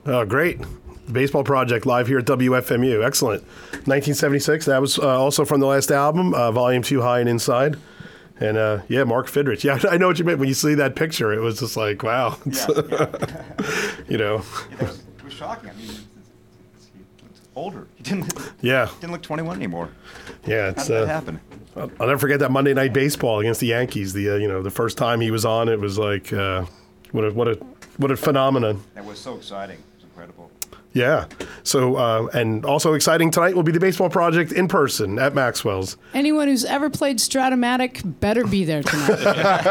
Oh, great. Baseball Project live here at WFMU. Excellent. 1976. That was also from the last album, Volume 2, High and Inside. And Mark Fidrich. Yeah, I know what you meant when you see that picture. It was just like, wow. Yeah. You know. It was shocking. I mean, it's older. He didn't look 21 anymore. Yeah, How did that happen? I'll never forget that Monday Night Baseball against the Yankees. The first time he was on, it was like, what a phenomenon. That was so exciting. It was incredible. Yeah. So, and also exciting tonight will be the Baseball Project in person at Maxwell's. Anyone who's ever played Stratomatic better be there tonight.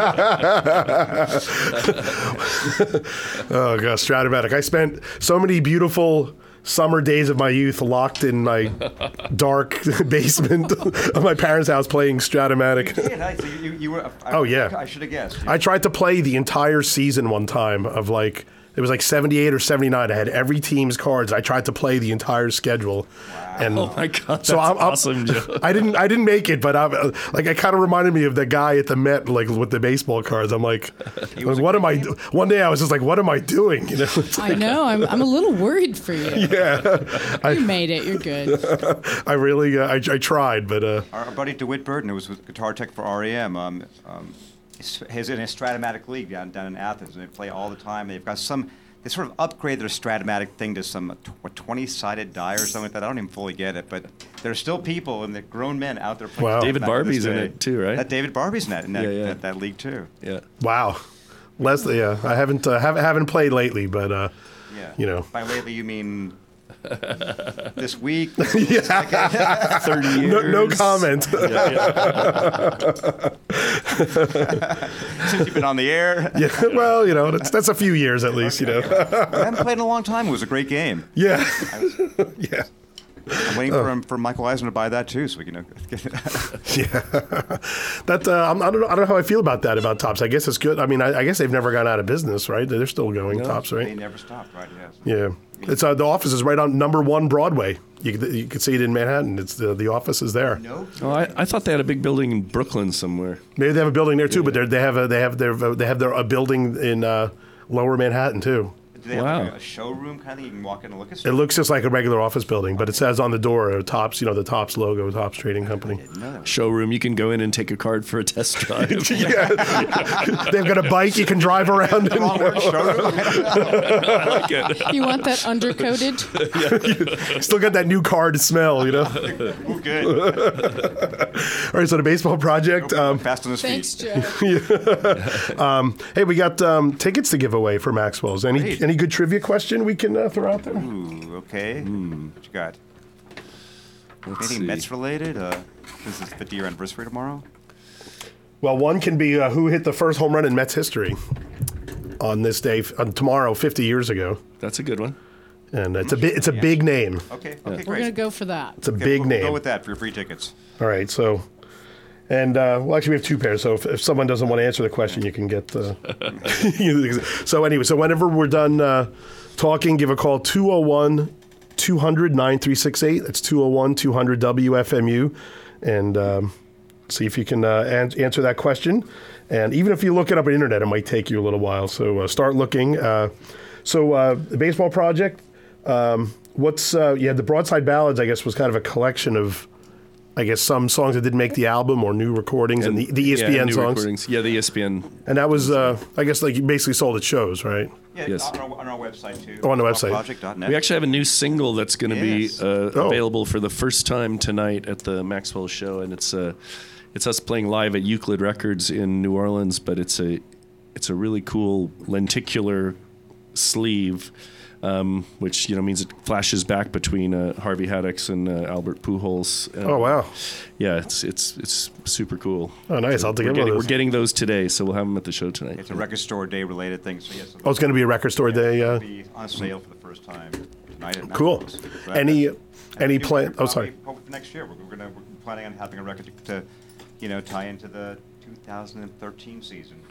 Oh, gosh, Stratomatic. I spent so many beautiful summer days of my youth locked in my dark basement of my parents' house playing Stratomatic. You did, huh? So you were. I should have guessed. I tried to play the entire season one time of like, it was like 78 or 79. I had every team's cards. I tried to play the entire schedule. Wow. And Oh my God, that's so awesome, Joe. I didn't make it, but it kind of reminded me of the guy at the Met, like with the baseball cards. I'm like, what am I? One day I was just like, what am I doing? You know? I know. I'm a little worried for you. Yeah, You made it. You're good. I really, I tried, but Our buddy DeWitt Burton, who was with Guitar Tech for REM, he's in a Stratomatic league down in Athens, and they play all the time. They've got they sort of upgrade their Stratomatic thing to some 20-sided die or something like that. I don't even fully get it, but there's still people and the grown men out there playing. Wow. David Stratomatic Barbie's to in this it day. too, right? That David Barbie's in that, Yeah. that league too. Yeah. wow. Leslie, yeah, I haven't played lately, but Yeah. you know. By lately, you mean this week? 30 years. No comment. Since you've been on the air. Yeah, well, you know, that's a few years at least, you know. I haven't played in a long time. It was a great game. Yeah, yeah. I'm waiting for Michael Eisner to buy that too, so we can get it. Yeah, that I don't know how I feel about that about Tops. I guess it's good. I mean, I guess they've never gone out of business, right? They're still going Tops, They right? never stopped, right? Yes. Yeah, it's the office is right on number 1 Broadway. You can see it in Manhattan. It's the office is there. No. Oh, I thought they had a big building in Brooklyn somewhere. Maybe they have a building there too, but they have a building in Lower Manhattan too. Do they have Wow. like a showroom kind of you can walk in and look at It stuff? looks just like a regular office building, but it says on the door Tops, the Tops logo, Tops Trading Company. No. Showroom, you can go in and take a card for a test drive. Yeah, they've got a bike you can drive around in. Wrong word, showroom. I like it. You want that undercoated? Still got that new car to smell, you know. Ooh, good. All right, so the Baseball Project. Fast on his Thanks, feet. Joe. Hey, we got tickets to give away for Maxwell's. Great. Any good trivia question we can throw out there? Ooh, okay. What you got? Let's Anything see. Mets related? This is the 50-year anniversary tomorrow. Well, one can be who hit the first home run in Mets history on this day, tomorrow, 50 years ago. That's a good one. And it's a big name. Okay, We're going to great. go for that. It's a Okay, big we'll name. go with that for your free tickets. All right, so, and well, actually, we have 2 pairs. So if someone doesn't want to answer the question, you can get. So anyway, so whenever we're done talking, give a call 201-200-9368. That's 201-200-WFMU, and see if you can answer that question. And even if you look it up on the internet, it might take you a little while. So start looking. The Baseball Project. What's the Broadside Ballads? I guess was kind of a collection of, I guess, some songs that didn't make the album or new recordings and the ESPN new songs. recordings. Yeah, the ESPN. And that was, I guess, like you basically sold at shows, right? Yeah, Yes. on our website too. Oh, on the website. Project.net. We actually have a new single that's going to Yes. be available for the first time tonight at the Maxwell show, and it's us playing live at Euclid Records in New Orleans. But it's a really cool lenticular sleeve, which means it flashes back between Harvey Haddix and Albert Pujols. Oh, wow. Yeah, it's super cool. Oh, nice. I'll have to get one of We're those. getting those today, so we'll have them at the show tonight. It's a record store day related thing. So yes, Oh, it's going to be a record store day. it'll be on sale for the first time tonight at Cool. Maxwell's. So Any new plan? record Oh, sorry. probably for next year. We're planning on having a record to tie into the 2013 season.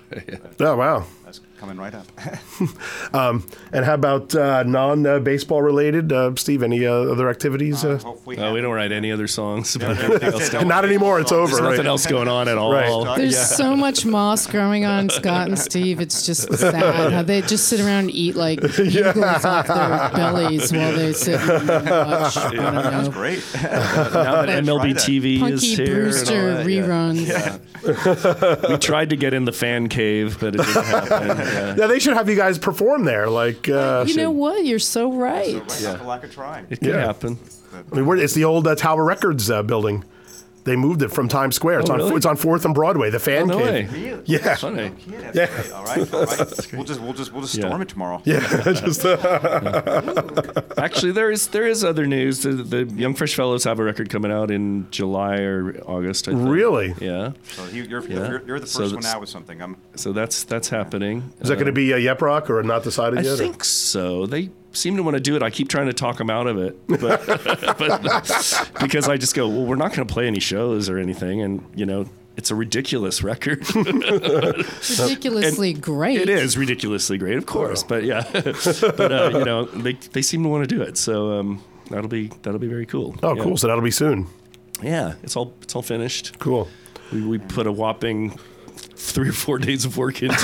Oh, wow. That's coming right up. And how about non-baseball related? Steve, any other activities? Hopefully, We don't write any other songs about anything else. Not anymore. It's over. There's nothing Right? else going on at all. Right. There's so much moss growing on Scott and Steve. It's just sad how they just sit around and eat like eagles off their bellies while they sit and watch. I don't That's know. great. Now that MLB TV Punky is here, and all Brewster that, reruns. we tried to get in the fan cave, but it didn't happen. Yeah. Yeah, they should have you guys perform there. Like, You know what? You're so right. Right, lack of trying. It could Yeah. happen. I mean, it's the old Tower Records building. They moved it from Times Square. It's Oh, on really? it's on 4th and Broadway. The fan No cave. way. Really? Yeah. Funny. Yeah, Yeah. great. All right. We'll just storm it tomorrow. Yeah, just Actually, there is other news. The Young Fresh Fellows have a record coming out in July or August. I think. Really? Yeah. So you're Yeah. the So first one that's- out with something. So that's happening. Is that going to be Yep Rock or not decided I yet? think so. They seem to want to do it. I keep trying to talk them out of it, but, because I just go, well, we're not going to play any shows or anything, and it's a ridiculous record. Ridiculously great. It is ridiculously great, of course, but yeah, they seem to want to do it, so that'll be very cool. Oh, Yeah. cool. So that'll be soon. Yeah, it's all finished. Cool. We put a whopping 3 or 4 days of work into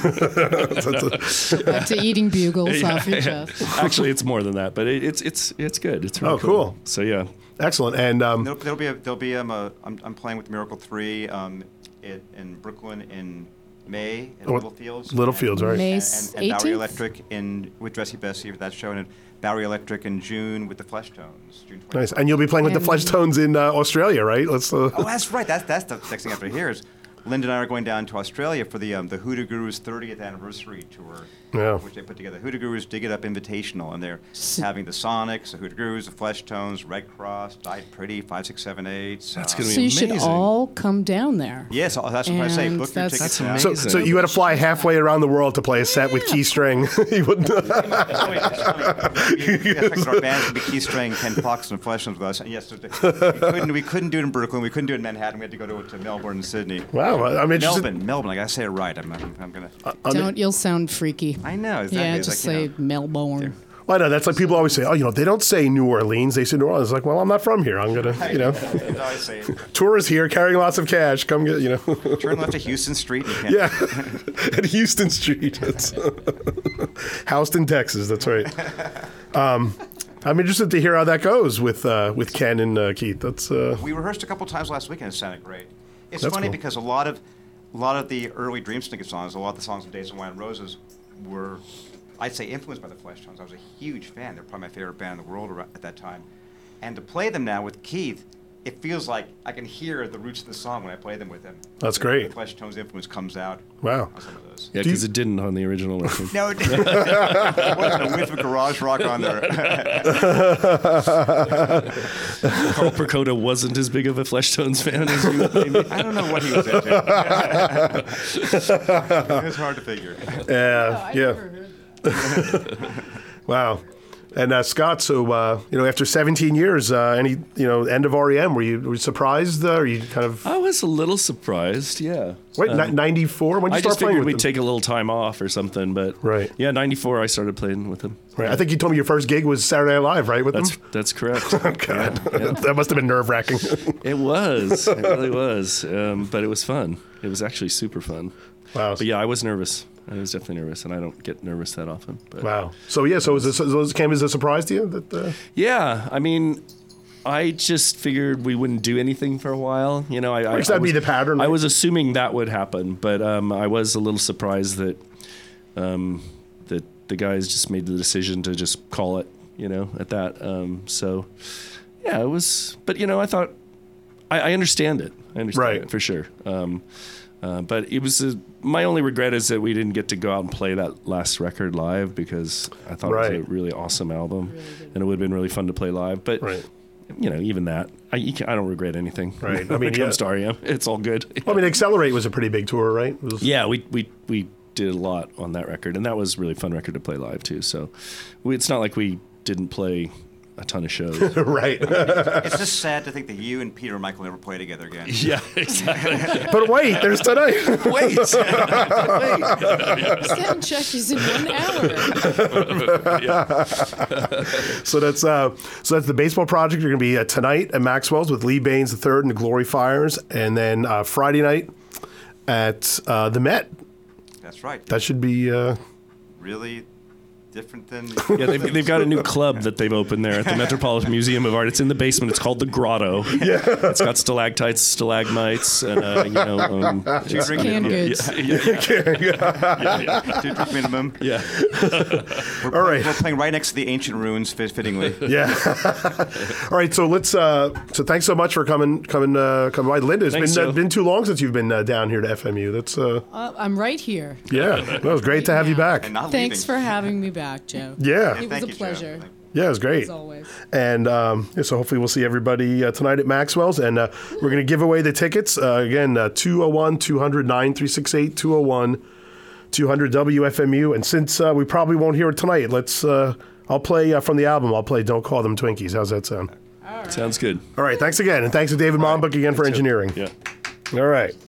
it. Back to eating bugles Yeah, off your yeah. chest. Actually, it's more than that, but it's good. It's really Oh, cool. So yeah. Excellent. And There'll be I'm playing with Miracle 3 in Brooklyn in May at Oh, Littlefields. Littlefields, right? May And Bowery 18th? Electric with Dressy Bessie with that show, and Bowery Electric in June with the Fleshtones. June 24th. Nice. And you'll be playing with the And- Fleshtones in Australia, right? Let's. Oh, that's right. That's the next thing after here is Linda and I are going down to Australia for the Hoodoo Gurus 30th anniversary tour, Yeah. which they put together. Hoodoo Gurus Dig It Up Invitational, and they're having the Sonics, the Hoodoo Gurus, the Fleshtones, Red Cross, Died Pretty, 5, 6, 7, 8. That's gonna be So you should amazing. all come down there. Yes, that's what I say. And Book your that's- tickets That's now. amazing. So you had to fly halfway around the world to play a set with Key String. You wouldn't. We expected our band to be Key String, Ken Fox, and Fleshtones with us. And yes, we couldn't do it in Brooklyn. We couldn't do it in Manhattan. We had to go to Melbourne and Sydney. Wow, I'm interested. Melbourne. I gotta say it right. I'm gonna. Don't, you'll sound freaky. I know. Exactly. Yeah, It's just like, say Melbourne. I know that's like people always say, they don't say New Orleans, they say New Orleans. It's like, well, I'm not from here. I'm gonna, That's how I say it. tourists here carrying lots of cash. Come get, Turn left to Houston Street. And you can Yeah, at Houston Street. That's Houston, Texas. That's right. I'm interested to hear how that goes with Ken and Keith. That's We rehearsed a couple times last weekend. It sounded great. It's That's funny cool. because a lot of the early Dream Snicket songs, a lot of the songs of Days of Wine and Roses, were, I'd say, influenced by the Fleshtones. I was a huge fan. They're probably my favorite band in the world at that time. And to play them now with Keith, it feels like I can hear the roots of the song when I play them with him. That's great. The Fleshtones influence comes out wow. on some of those. Yeah, Do you- because it didn't on the original record. No, it didn't. There wasn't a whiff of garage rock on there. Carl Percoda wasn't as big of a Fleshtones fan as you, maybe. I don't know what he was into. It was hard to figure. Yeah. Wow. And Scott, so after 17 years, any end of REM, were you surprised? Or you kind of I was a little surprised, yeah. wait 94? When did you I start just playing figured with we'd them? take a little time off or something, but Right. yeah, 94 I started playing with him. Right. I think you told me your first gig was Saturday Night Live, right? With That's correct. them. God, that must have been nerve wracking. It was. It really was. But it was fun. It was actually super fun. Wow. But yeah, I was nervous. I was definitely nervous, and I don't get nervous that often. But Wow. So this came as a surprise to you that. yeah, I mean, I just figured we wouldn't do anything for a while. Which that'd be the pattern, I right? was assuming that would happen, but I was a little surprised that that the guys just made the decision to just call it, at that. So yeah, it was. But I thought I understand it. I understand Right. it for sure. But it was my only regret is that we didn't get to go out and play that last record live because I thought it Right. was a really awesome album, and it would have been really fun to play live. But Right. even that, I don't regret anything. Right. I When mean, it comes to REM, it's all good. Well, I mean, Accelerate was a pretty big tour, right? It was- Yeah, we did a lot on that record, and that was a really fun record to play live too. So it's not like we didn't play a ton of shows. Right. It's just sad to think that you and Peter and Michael never play together again. Yeah, exactly. But wait, there's tonight. Wait. Sound check is in 1 hour. So that's the baseball project. You're going to be tonight at Maxwell's with Lee Baines III and the Glory Fires, and then Friday night at the Met. That's right. That should be. Really different than. Yeah, they've got a new club that they've opened there at the Metropolitan Museum of Art. It's in the basement. It's called the Grotto. Yeah. It's got stalactites, stalagmites, and Do you drink Canned minimum? goods. Do you drink minimum? Yeah. All right. We're playing right next to the ancient ruins, fittingly. Yeah. All right. So let's. So thanks so much for coming by, Linda. It's Thanks, Joe. been too long since you've been down here to FMU. That's. I'm right here. Yeah. That was great to have you back. And not Thanks leaving. for having me back, Joe. Yeah. It was Thank a you, Joe. pleasure, Yeah, it was great. as always. And so hopefully we'll see everybody tonight at Maxwell's. And we're going to give away the tickets. Again, 201-200-9368, 201-200-WFMU. And since we probably won't hear it tonight, I'll play from the album. I'll play Don't Call Them Twinkies. How's that sound? Sounds good. All right, thanks again. And thanks to David Mombook again for engineering. Yeah. All right.